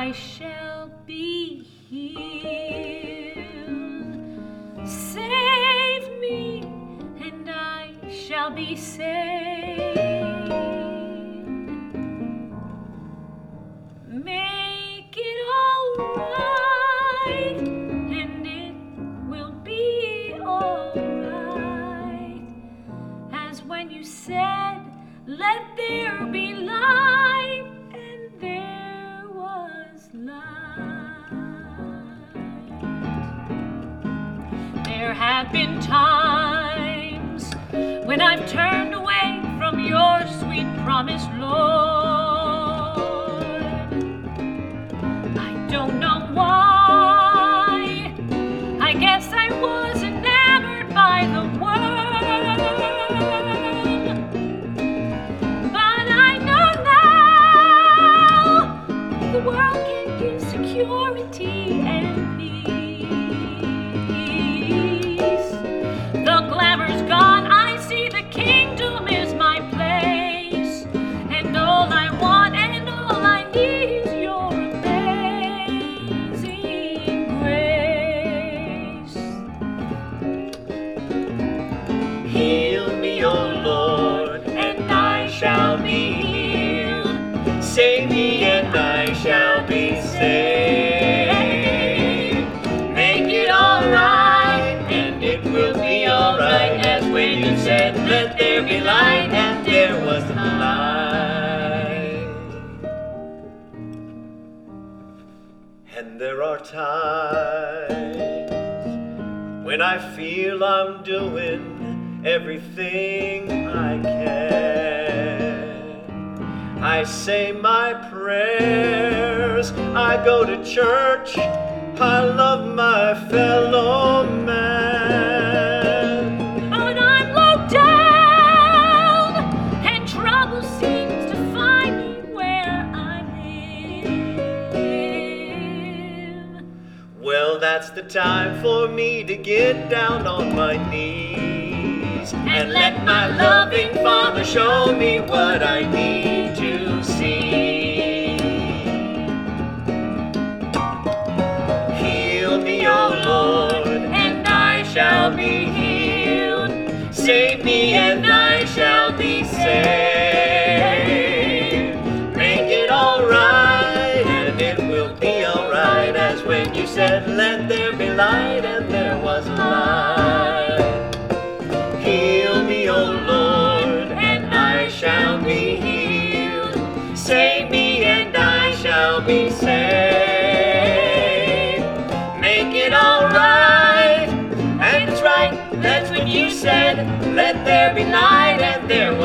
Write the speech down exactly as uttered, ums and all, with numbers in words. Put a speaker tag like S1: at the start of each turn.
S1: I shall be healed. Save me, and I shall be saved. Make it all right, and it will be all right. As when you said, let there be light, and there was light. There have been times when I've turned away from your sweet promise, Lord. I don't know why. I guess I was enamored by the world. But I know now the world can give security and peace. The glamour's gone, I see the kingdom is my place. And all I want and all I need is your amazing grace.
S2: Heal me, O Lord, and I shall be healed. Save me, and I shall be saved. Make it all right, and it will be all right. As when you said, let there be light, and there was light. And there are times when I feel I'm doing everything I can. I say my prayers, I go to church, I love my fellow man.
S1: But I'm low down, and trouble seems to find me where I live.
S2: Well, that's the time for me to get down on my knees and let my loving Father show me what I need to see. Heal me, O Lord, and I shall be healed. Save me, and I shall be saved. Make it all right, and it will be all right. As when you said, let there be light, and there was light. Heal me, O Lord, and I shall be healed. Save me, and I shall be saved. Make it all right, and it's right. That's when you said, let there be light, and there was